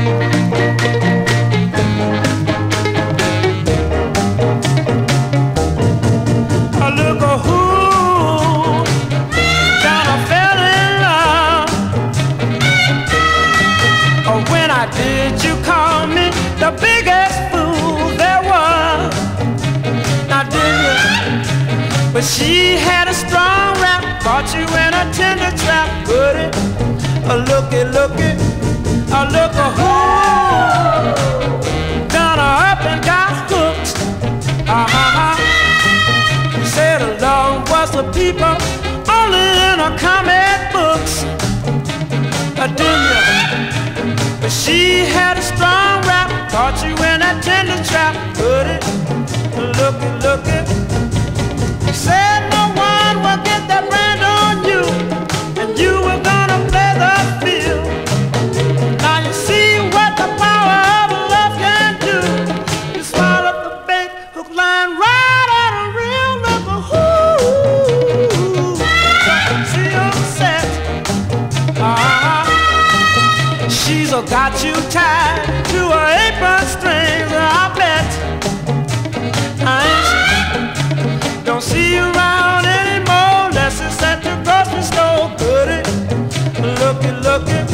Did you call me the biggest fool there was? Now did you? But she had a strong rap, caught you in a tender trap. Put it, a looky, a look a who done her up and got hooked. Said the love was the people only in her comic books. Didn't you? But she had a strong rap, caught you in that tender trap. Put it, look it. Said no one will get that brand on you, and you were gonna play the field. Now you see what the power of love can do. You swallow the bait, hook, line, right on a real lover. Ooh, see you set. She's got you tied to her apron strings, I bet. Don't see you around anymore unless it's at the grocery store. Put it, look it.